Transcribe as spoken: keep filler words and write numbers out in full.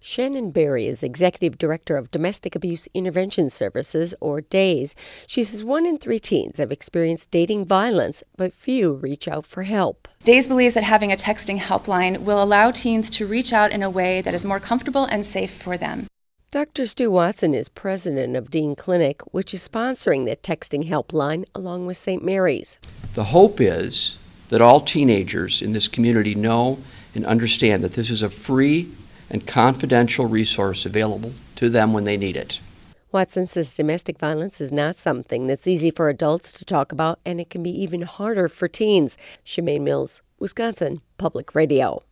Shannon Berry is Executive Director of Domestic Abuse Intervention Services, or DAYS. She says one in three teens have experienced dating violence, but few reach out for help. DAYS believes that having a texting helpline will allow teens to reach out in a way that is more comfortable and safe for them. Doctor Stu Watson is president of Dean Clinic, which is sponsoring the texting helpline along with Saint Mary's. The hope is that all teenagers in this community know and understand that this is a free and confidential resource available to them when they need it. Watson says domestic violence is not something that's easy for adults to talk about, and it can be even harder for teens. Shemaine Mills, Wisconsin Public Radio.